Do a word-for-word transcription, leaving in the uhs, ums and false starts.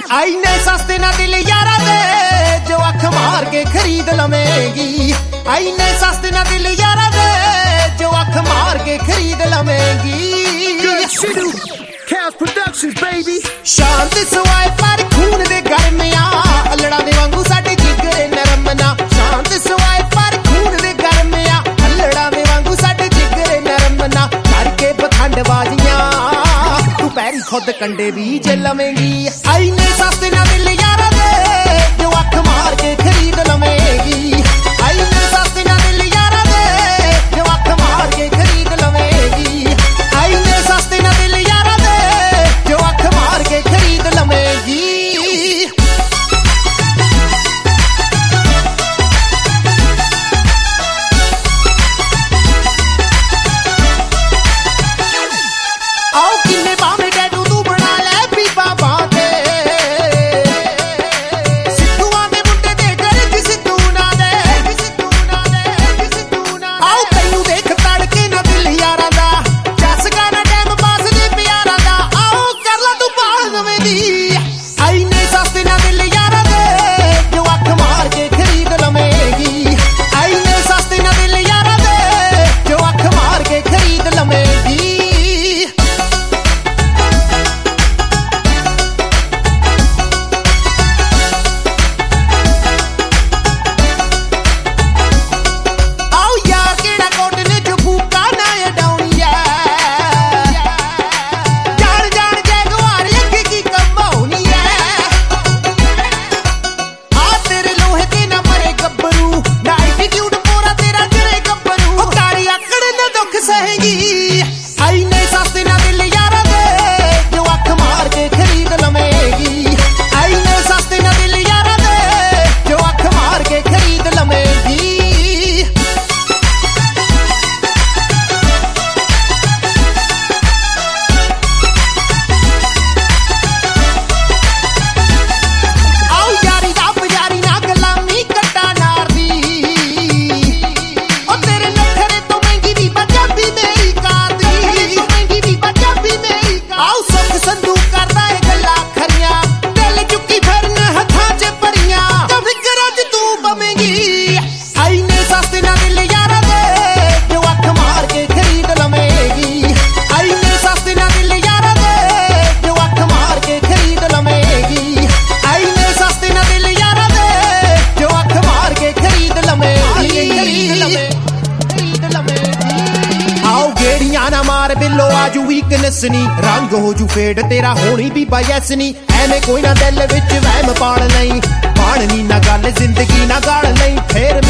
आईने सस्ते ना दिल यारा दे जो अख मार के खरीद लवेंगी। आईने सस्ते ना दिल यारा दे जो अख मार के खरीद लवेंगी। Chaos Productions, baby. शांत सवाए पर खून दे गर्मियां अल्लड़ा दे वांगू साडे जिगरे नरम ना। शांत सवाए पर खून दे गर्मियां अल्लड़ा दे वांगू साडे जिगरे नरम ना। करके बखंड बाजियां तू पैरी खुद कंडे बीज लवेंगी। आईने सस्ते ना दिल यारा दे जो अख मार के खरीद लवेंगी। आईने सस्ते ना दिल यारा दे जो अख मार के खरीद लवेंगी। आईने सस्ते ना दिल यारा दे जो अख मार के खरीद लवेंगी। आओ किन्ने बावे डैडू तू बना ले बीबा बाते सिद्धूआं दे मुंडे दे घर च सिद्धू ना दे सिद्धू ना दे सिद्धू ना। आओ तैनू देख तड़के ना दिल यारां दा जस गाना टाइम पास दे प्यारां दा। आओ कर ला तू पाल नवें दी। आईने सस्ते ना दिल यारां दे जो अख मार के खरीद लवेंगी। आईने सस्ते ना दिल यारां दे जो अख मार के खरीद लवेंगी। आओ यार केड़ा कोट ने जो फूका ना डाउनी है जान जान जगवार अगे की कमाउनी है। आ तेरे लोहे ते ना मरे गब्बरू ना एटीट्यूड पूरा तेरा जरे गब्बरू। ओ कारी आकड़ ना दुख सहेगी। आईने सस्ते ना दिल यारा दे जो अख मार के खरीद लवेंगी। आईने सस्ते ना दिल यारा दे जो अख मार के खरीद लवेंगी। आओ यारी दा बजारी ना गलामी कट्टा नार दी। ओ तेरे नखरे तो महंगी भी पंजाबी मेरी कार दी। महंगी भी पंजाबी मेरी कार। आओ सुख संधू करदा है गल्लां खरियां दिल चुकी फिरन हत्थां च भरियां तो फिकरां च तू पवेंगी। आईने सस्ते ना दिल यारा दे जो अख मार के खरीद लवेंगी। आईने सस्ते ना दिल यारा दे जो अख मार के खरीद लवेंगी। आईने सस्ते ना दिल यारा दे जो अख मार के खरीद लवेंगी। खरीद लवेंगी। आओ गेड़ियां ना मार बिल्लो आजू वीकनेस नी रंग हो जू फेड तेरा होनी भी बायस नी। एवें कोई ना दिल विच वहम पाण नहीं पाणनी ना गल जिंदगी ना गाल नहीं। फेर